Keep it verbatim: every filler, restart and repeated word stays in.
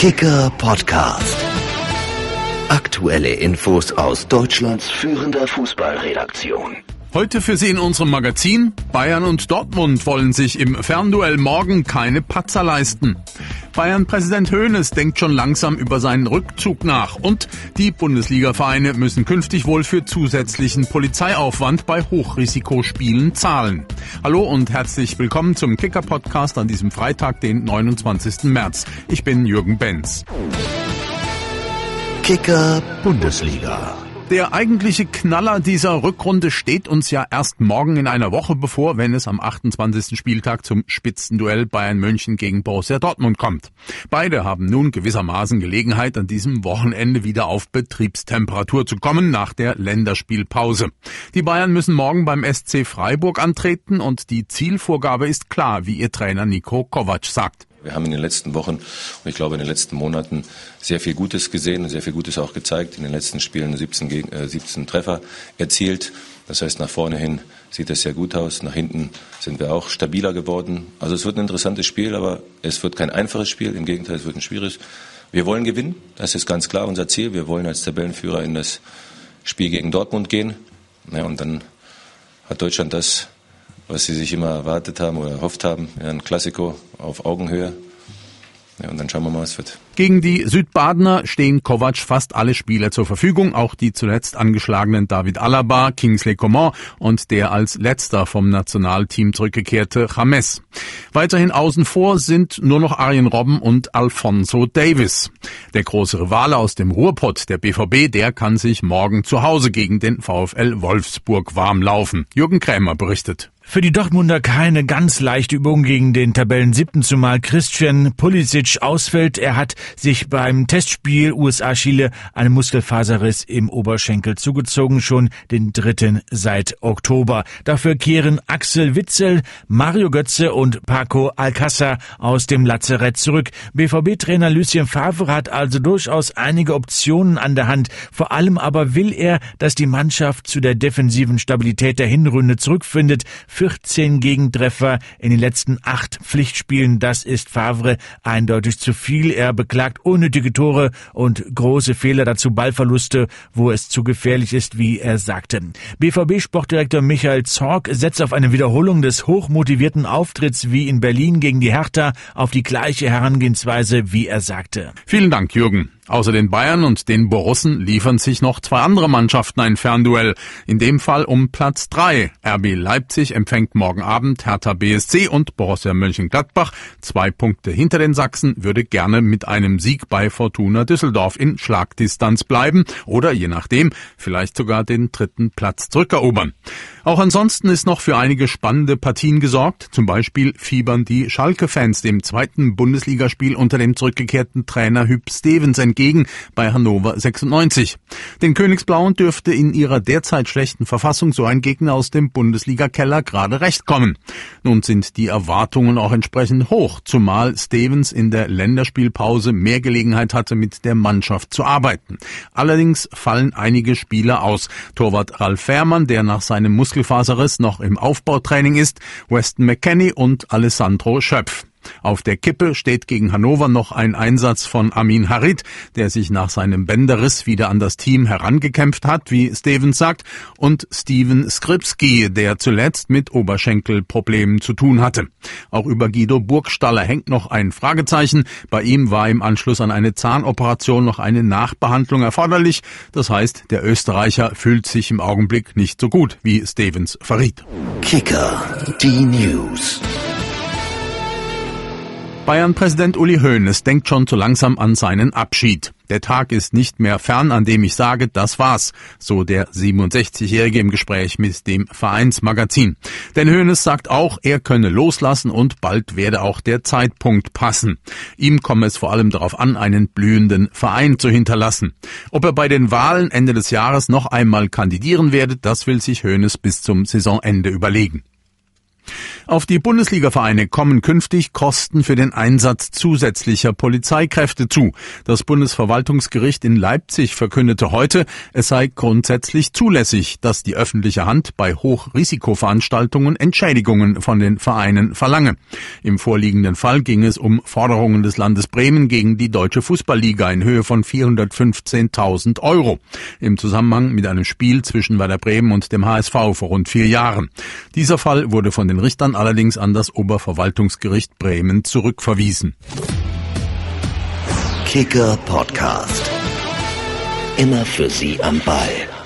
Kicker Podcast. Aktuelle Infos aus Deutschlands führender Fußballredaktion. Heute für Sie in unserem Magazin: Bayern und Dortmund wollen sich im Fernduell morgen keine Patzer leisten. Bayern-Präsident Hoeneß denkt schon langsam über seinen Rückzug nach. Und die Bundesliga-Vereine müssen künftig wohl für zusätzlichen Polizeiaufwand bei Hochrisikospielen zahlen. Hallo und herzlich willkommen zum Kicker-Podcast an diesem Freitag, den neunundzwanzigsten März. Ich bin Jürgen Benz. Kicker Bundesliga. Der eigentliche Knaller dieser Rückrunde steht uns ja erst morgen in einer Woche bevor, wenn es am achtundzwanzigsten Spieltag zum Spitzenduell Bayern München gegen Borussia Dortmund kommt. Beide haben nun gewissermaßen Gelegenheit, an diesem Wochenende wieder auf Betriebstemperatur zu kommen nach der Länderspielpause. Die Bayern müssen morgen beim S C Freiburg antreten und die Zielvorgabe ist klar, wie ihr Trainer Niko Kovac sagt. Wir haben in den letzten Wochen und ich glaube in den letzten Monaten sehr viel Gutes gesehen und sehr viel Gutes auch gezeigt. In den letzten Spielen siebzehn, äh, siebzehn Treffer erzielt. Das heißt, nach vorne hin sieht es sehr gut aus. Nach hinten sind wir auch stabiler geworden. Also es wird ein interessantes Spiel, aber es wird kein einfaches Spiel. Im Gegenteil, es wird ein schwieriges. Wir wollen gewinnen. Das ist ganz klar unser Ziel. Wir wollen als Tabellenführer in das Spiel gegen Dortmund gehen. Ja, und dann hat Deutschland das, was sie sich immer erwartet haben oder erhofft haben, ja, ein Klassiko auf Augenhöhe. Ja, und dann schauen wir mal, was es wird. Gegen die Südbadener stehen Kovac fast alle Spieler zur Verfügung, auch die zuletzt angeschlagenen David Alaba, Kingsley Coman und der als letzter vom Nationalteam zurückgekehrte James. Weiterhin außen vor sind nur noch Arjen Robben und Alphonso Davies. Der große Rivale aus dem Ruhrpott, der B V B, der kann sich morgen zu Hause gegen den VfL Wolfsburg warm laufen. Jürgen Krämer berichtet. Für die Dortmunder keine ganz leichte Übung gegen den Tabellensiebten, zumal Christian Pulisic ausfällt. Er hat sich beim Testspiel U S A-Chile einen Muskelfaserriss im Oberschenkel zugezogen, schon den dritten seit Oktober. Dafür kehren Axel Witsel, Mario Götze und Paco Alcácer aus dem Lazarett zurück. B V B-Trainer Lucien Favre hat also durchaus einige Optionen an der Hand. Vor allem aber will er, dass die Mannschaft zu der defensiven Stabilität der Hinrunde zurückfindet. vierzehn Gegentreffer in den letzten acht Pflichtspielen, das ist Favre eindeutig zu viel. Er beklagt unnötige Tore und große Fehler, dazu Ballverluste, wo es zu gefährlich ist, wie er sagte. B V B-Sportdirektor Michael Zorc setzt auf eine Wiederholung des hochmotivierten Auftritts wie in Berlin gegen die Hertha, auf die gleiche Herangehensweise, wie er sagte. Vielen Dank, Jürgen. Außer den Bayern und den Borussen liefern sich noch zwei andere Mannschaften ein Fernduell. In dem Fall um Platz drei. R B Leipzig empfängt morgen Abend Hertha B S C und Borussia Mönchengladbach, zwei Punkte hinter den Sachsen, würde gerne mit einem Sieg bei Fortuna Düsseldorf in Schlagdistanz bleiben oder je nachdem vielleicht sogar den dritten Platz zurückerobern. Auch ansonsten ist noch für einige spannende Partien gesorgt. Zum Beispiel fiebern die Schalke-Fans dem zweiten Bundesligaspiel unter dem zurückgekehrten Trainer Huub Stevens entgegen bei Hannover sechsundneunzig. Den Königsblauen dürfte in ihrer derzeit schlechten Verfassung so ein Gegner aus dem Bundesliga-Keller gerade recht kommen. Nun sind die Erwartungen auch entsprechend hoch, zumal Stevens in der Länderspielpause mehr Gelegenheit hatte, mit der Mannschaft zu arbeiten. Allerdings fallen einige Spieler aus. Torwart Ralf Fährmann, der nach seinem Muskelfaserriss noch im Aufbautraining ist, Weston McKennie und Alessandro Schöpf. Auf der Kippe steht gegen Hannover noch ein Einsatz von Amin Harit, der sich nach seinem Bänderriss wieder an das Team herangekämpft hat, wie Stevens sagt, und Steven Skripski, der zuletzt mit Oberschenkelproblemen zu tun hatte. Auch über Guido Burgstaller hängt noch ein Fragezeichen. Bei ihm war im Anschluss an eine Zahnoperation noch eine Nachbehandlung erforderlich. Das heißt, der Österreicher fühlt sich im Augenblick nicht so gut, wie Stevens verriet. Kicker, die News. Bayern-Präsident Uli Hoeneß denkt schon so langsam an seinen Abschied. Der Tag ist nicht mehr fern, an dem ich sage, das war's, so der siebenundsechzigjährige im Gespräch mit dem Vereinsmagazin. Denn Hoeneß sagt auch, er könne loslassen und bald werde auch der Zeitpunkt passen. Ihm komme es vor allem darauf an, einen blühenden Verein zu hinterlassen. Ob er bei den Wahlen Ende des Jahres noch einmal kandidieren werde, das will sich Hoeneß bis zum Saisonende überlegen. Auf die Bundesliga-Vereine kommen künftig Kosten für den Einsatz zusätzlicher Polizeikräfte zu. Das Bundesverwaltungsgericht in Leipzig verkündete heute, es sei grundsätzlich zulässig, dass die öffentliche Hand bei Hochrisikoveranstaltungen Entschädigungen von den Vereinen verlange. Im vorliegenden Fall ging es um Forderungen des Landes Bremen gegen die Deutsche Fußballliga in Höhe von vierhundertfünfzehntausend Euro. Im Zusammenhang mit einem Spiel zwischen Werder Bremen und dem H S V vor rund vier Jahren. Dieser Fall wurde von den Richtern allerdings an das Oberverwaltungsgericht Bremen zurückverwiesen. Kicker Podcast. Immer für Sie am Ball.